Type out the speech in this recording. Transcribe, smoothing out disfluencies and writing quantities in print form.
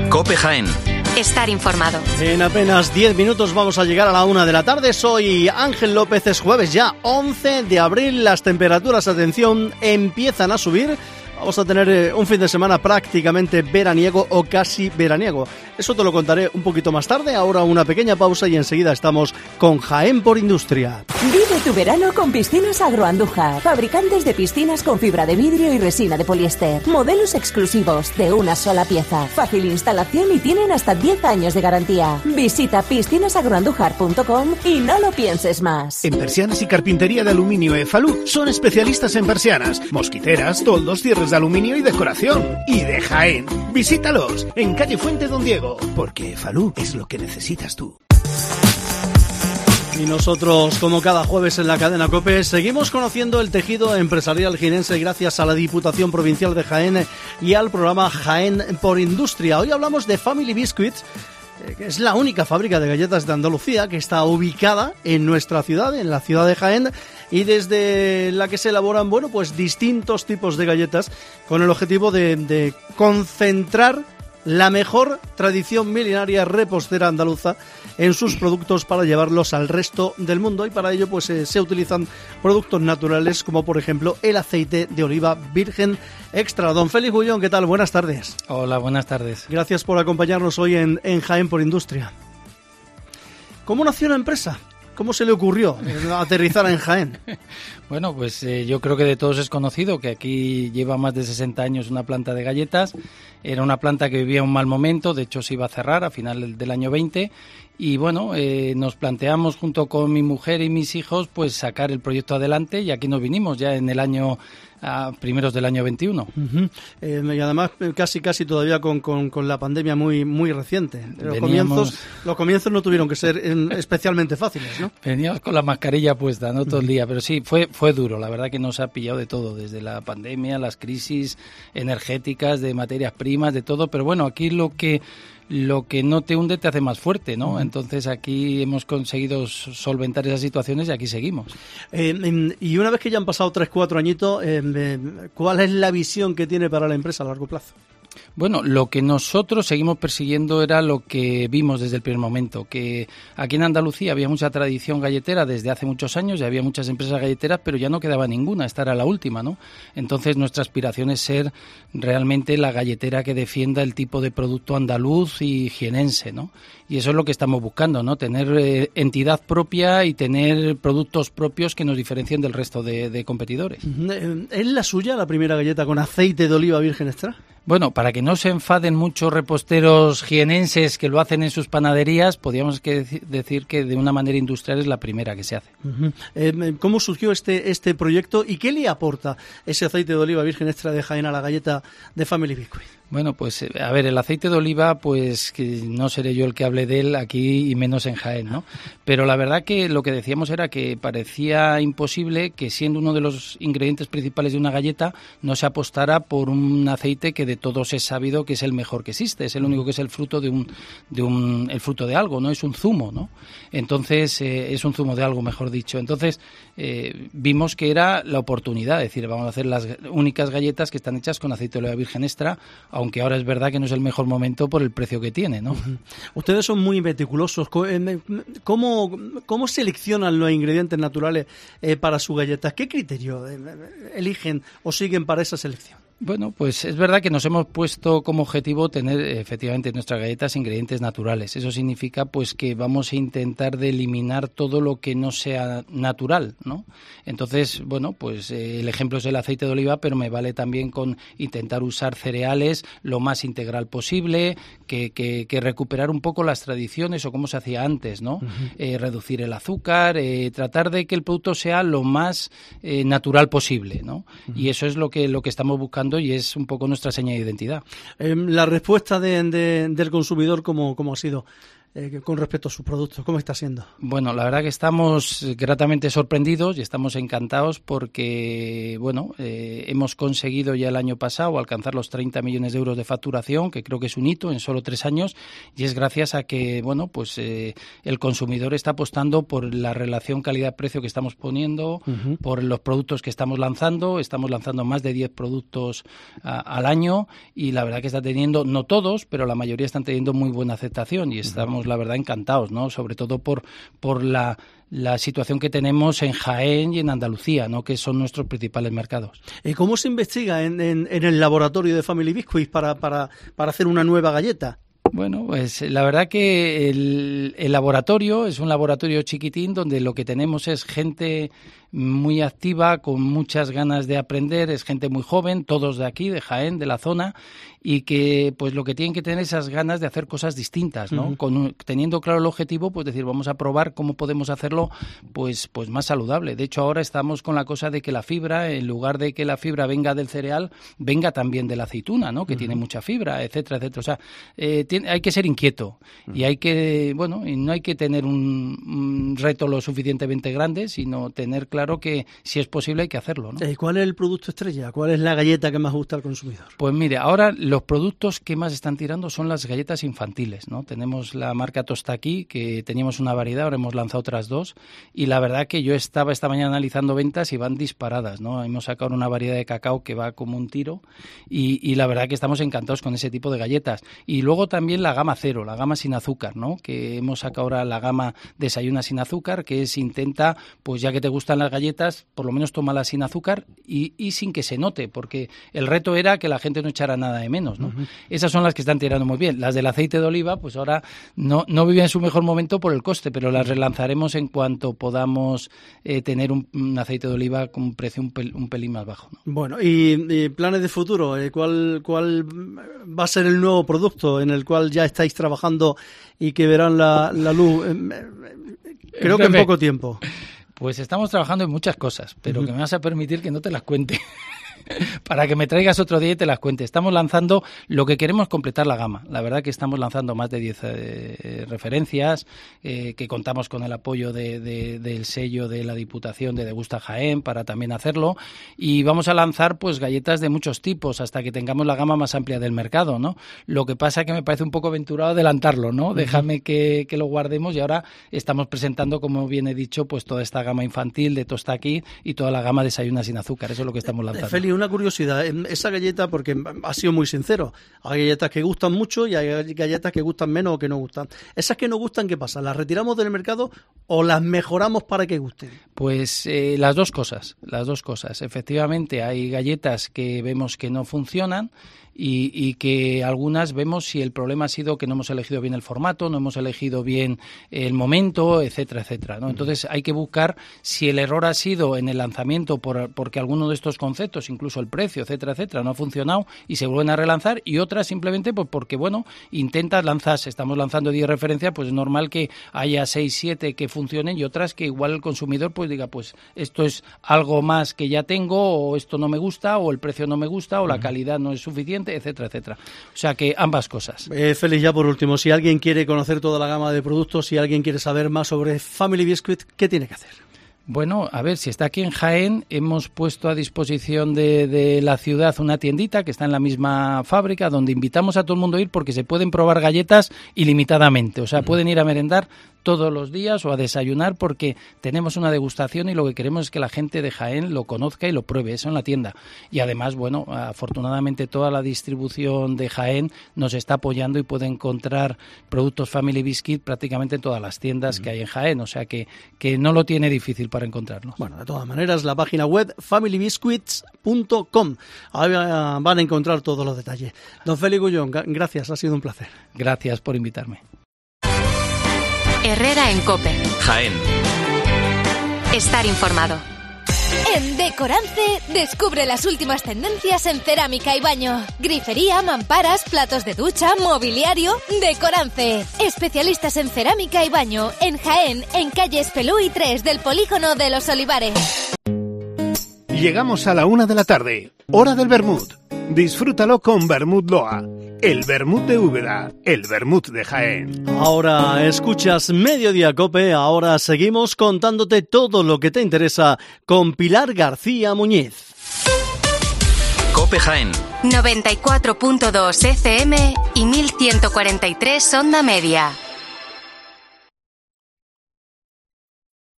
COPE Jaén. Estar informado. En apenas 10 minutos vamos a llegar a la 1 de la tarde. Soy Ángel López, es jueves ya 11 de abril. Las temperaturas, atención, empiezan a subir. Vamos a tener un fin de semana prácticamente veraniego o casi veraniego. Eso te lo contaré un poquito más tarde. Ahora una pequeña pausa y enseguida estamos con Jaén por Industria. Vive tu verano con Piscinas Agroandújar. Fabricantes de piscinas con fibra de vidrio y resina de poliéster. Modelos exclusivos de una sola pieza. Fácil instalación y tienen hasta 10 años de garantía. Visita piscinasagroandújar.com y no lo pienses más. En Persianas y Carpintería de Aluminio EFALU son especialistas en persianas, mosquiteras, toldos, cierres de aluminio y decoración. Y de Jaén. Visítalos en calle Fuente Don Diego, porque EFALU es lo que necesitas tú. Y nosotros, como cada jueves en la cadena COPE, seguimos conociendo el tejido empresarial jienense gracias a la Diputación Provincial de Jaén y al programa Jaén por Industria. Hoy hablamos de Family Biscuits, que es la única fábrica de galletas de Andalucía que está ubicada en nuestra ciudad, en la ciudad de Jaén, y desde la que se elaboran, bueno, pues distintos tipos de galletas con el objetivo de concentrar la mejor tradición milenaria repostera andaluza en sus productos para llevarlos al resto del mundo, y para ello pues se utilizan productos naturales como por ejemplo el aceite de oliva virgen extra. Don Félix Bullón, ¿qué tal? Buenas tardes. Hola, buenas tardes. Gracias por acompañarnos hoy en Jaén por Industria. ¿Cómo nació la empresa? ¿Cómo se le ocurrió aterrizar en Jaén? Bueno, pues yo creo que de todos es conocido que aquí lleva más de 60 años una planta de galletas. Era una planta que vivía un mal momento, de hecho se iba a cerrar a final del año 20. Y bueno, nos planteamos junto con mi mujer y mis hijos pues sacar el proyecto adelante, y aquí nos vinimos ya en el año a primeros del año 21. Y además casi todavía con la pandemia muy reciente. Los comienzos no tuvieron que ser especialmente fáciles, ¿no? Veníamos con la mascarilla puesta, ¿no? Todo el día, pero sí, fue duro. La verdad que nos ha pillado de todo, desde la pandemia, las crisis energéticas, de materias primas, de todo. Pero bueno, aquí lo que no te hunde te hace más fuerte, ¿no? Entonces aquí hemos conseguido solventar esas situaciones y aquí seguimos. Y una vez que ya han pasado 3-4 añitos, ¿cuál es la visión que tiene para la empresa a largo plazo? Bueno, lo que nosotros seguimos persiguiendo era lo que vimos desde el primer momento, que aquí en Andalucía había mucha tradición galletera desde hace muchos años, y había muchas empresas galleteras, pero ya no quedaba ninguna, esta era la última, ¿no? Entonces nuestra aspiración es ser realmente la galletera que defienda el tipo de producto andaluz y jienense, ¿no? Y eso es lo que estamos buscando, ¿no? Tener entidad propia y tener productos propios que nos diferencien del resto de competidores. ¿Es la suya la primera galleta con aceite de oliva virgen extra? Bueno, para que no se enfaden muchos reposteros jienenses que lo hacen en sus panaderías, podríamos decir que de una manera industrial es la primera que se hace. ¿Cómo surgió este proyecto y qué le aporta ese aceite de oliva virgen extra de Jaén a la galleta de Family Biscuit? Bueno, pues a ver, el aceite de oliva, pues que no seré yo el que hable de él aquí y menos en Jaén, ¿no? Pero la verdad que lo que decíamos era que parecía imposible que, siendo uno de los ingredientes principales de una galleta, no se apostara por un aceite que de todos es sabido que es el mejor que existe, es el único que es el fruto el fruto de algo, no es un zumo, ¿no? Entonces es un zumo de algo, mejor dicho. Entonces vimos que era la oportunidad, es decir, vamos a hacer las únicas galletas que están hechas con aceite de oliva virgen extra, aunque ahora es verdad que no es el mejor momento por el precio que tiene, ¿no? Ustedes son muy meticulosos. ¿Cómo seleccionan los ingredientes naturales para su galleta? ¿Qué criterio eligen o siguen para esa selección? Bueno, pues es verdad que nos hemos puesto como objetivo tener efectivamente en nuestras galletas ingredientes naturales. Eso significa pues que vamos a intentar de eliminar todo lo que no sea natural, ¿no? Entonces, bueno, pues el ejemplo es el aceite de oliva, pero me vale también con intentar usar cereales lo más integral posible, que recuperar un poco las tradiciones o cómo se hacía antes, ¿no? Reducir el azúcar, tratar de que el producto sea lo más natural posible, ¿no? Y eso es lo que estamos buscando, y es un poco nuestra seña de identidad. La respuesta del consumidor, ¿cómo ha sido? con respecto a sus productos? ¿Cómo está siendo? Bueno, la verdad que estamos gratamente sorprendidos y estamos encantados porque, bueno, hemos conseguido ya el año pasado alcanzar los 30 millones de euros de facturación, que creo que es un hito en solo 3 años, y es gracias a que, bueno, pues el consumidor está apostando por la relación calidad-precio que estamos poniendo, por los productos que estamos lanzando más de 10 productos al año, y la verdad que está teniendo, no todos, pero la mayoría están teniendo muy buena aceptación, y estamos la verdad encantados, ¿no? Sobre todo por la situación que tenemos en Jaén y en Andalucía, ¿no? Que son nuestros principales mercados. ¿Cómo se investiga en el laboratorio de Family Biscuits para hacer una nueva galleta? Bueno, pues la verdad que el laboratorio es un laboratorio chiquitín donde lo que tenemos es gente muy activa, con muchas ganas de aprender, es gente muy joven, todos de aquí, de Jaén, de la zona, y que pues lo que tienen que tener esas ganas de hacer cosas distintas, ¿no? Teniendo claro el objetivo, pues decir, vamos a probar cómo podemos hacerlo pues más saludable. De hecho, ahora estamos con la cosa de que la fibra, en lugar de que la fibra venga del cereal, venga también de la aceituna, ¿no? Que tiene mucha fibra, etcétera, etcétera. O sea, hay que ser inquieto y hay que, bueno, y no hay que tener un reto lo suficientemente grande, sino tener claro que si es posible hay que hacerlo, ¿no? ¿Cuál es el producto estrella? ¿Cuál es la galleta que más gusta al consumidor? Pues mire, ahora los productos que más están tirando son las galletas infantiles, ¿no? Tenemos la marca Tostaqui, que teníamos una variedad, ahora hemos lanzado otras 2, y la verdad que yo estaba esta mañana analizando ventas y van disparadas, ¿no? Hemos sacado una variedad de cacao que va como un tiro y la verdad que estamos encantados con ese tipo de galletas. Y luego también la gama cero, la gama sin azúcar, ¿no? Que hemos sacado ahora la gama Desayuna sin azúcar, que intenta, pues ya que te gustan las galletas, por lo menos tómalas sin azúcar y sin que se note, porque el reto era que la gente no echara nada de menos, ¿no? Esas son las que están tirando muy bien. Las del aceite de oliva, pues ahora no viven en su mejor momento por el coste, pero las relanzaremos en cuanto podamos tener un aceite de oliva con un precio un pelín más bajo, ¿no? Bueno, y planes de futuro, ¿cuál va a ser el nuevo producto en el cual ya estáis trabajando y que verán la luz? Creo que en poco tiempo. Pues estamos trabajando en muchas cosas, pero que me vas a permitir que no te las cuente. Para que me traigas otro día y te las cuente. Estamos lanzando, lo que queremos es completar la gama. La verdad que estamos lanzando más de 10 referencias, que contamos con el apoyo del sello de la Diputación de Degusta Jaén para también hacerlo, y vamos a lanzar pues galletas de muchos tipos hasta que tengamos la gama más amplia del mercado, ¿no? Lo que pasa es que me parece un poco aventurado adelantarlo, ¿no? Déjame que lo guardemos, y ahora estamos presentando, como bien he dicho, pues toda esta gama infantil de Tostaqui y toda la gama Desayuna sin azúcar. Eso es lo que estamos lanzando. Feli, una curiosidad, esa galleta, porque ha sido muy sincero, hay galletas que gustan mucho y hay galletas que gustan menos o que no gustan. Esas que no gustan, ¿qué pasa? ¿Las retiramos del mercado o las mejoramos para que gusten? Pues las dos cosas. Efectivamente, hay galletas que vemos que no funcionan y que algunas vemos si el problema ha sido que no hemos elegido bien el formato, no hemos elegido bien el momento, etcétera, etcétera, ¿no? Entonces hay que buscar si el error ha sido en el lanzamiento porque alguno de estos conceptos, incluso el precio, etcétera, etcétera, no ha funcionado y se vuelven a relanzar, y otras simplemente pues porque, bueno, estamos lanzando 10 referencias, pues es normal que haya 6, 7 que funcionen y otras que igual el consumidor pues diga, pues esto es algo más que ya tengo, o esto no me gusta, o el precio no me gusta, o la calidad no es suficiente, etcétera, etcétera. O sea que ambas cosas. Félix, ya por último, si alguien quiere conocer toda la gama de productos, si alguien quiere saber más sobre Family Biscuit, ¿qué tiene que hacer? Bueno, a ver, si está aquí en Jaén, hemos puesto a disposición de la ciudad una tiendita que está en la misma fábrica, donde invitamos a todo el mundo a ir porque se pueden probar galletas ilimitadamente. O sea, pueden ir a merendar todos los días o a desayunar, porque tenemos una degustación y lo que queremos es que la gente de Jaén lo conozca y lo pruebe, eso en la tienda. Y además, bueno, afortunadamente toda la distribución de Jaén nos está apoyando y puede encontrar productos Family Biscuit prácticamente en todas las tiendas que hay en Jaén, o sea que no lo tiene difícil para encontrarnos. Bueno, de todas maneras, la página web familybiscuits.com, ahí van a encontrar todos los detalles. Don Félix Gullón, gracias, ha sido un placer. Gracias por invitarme. Herrera en COPE. Jaén. Estar informado. En Decorance, descubre las últimas tendencias en cerámica y baño. Grifería, mamparas, platos de ducha, mobiliario. Decorance. Especialistas en cerámica y baño. En Jaén, en calle Espelúi 3 del Polígono de los Olivares. Llegamos a la 1 de la tarde, hora del vermut. Disfrútalo con Vermut Loa. el vermut de Úbeda, el vermut de Jaén. Ahora escuchas Mediodía Cope, ahora seguimos contándote todo lo que te interesa con Pilar García Muñiz. Cope Jaén 94.2 FM y 1143 onda media.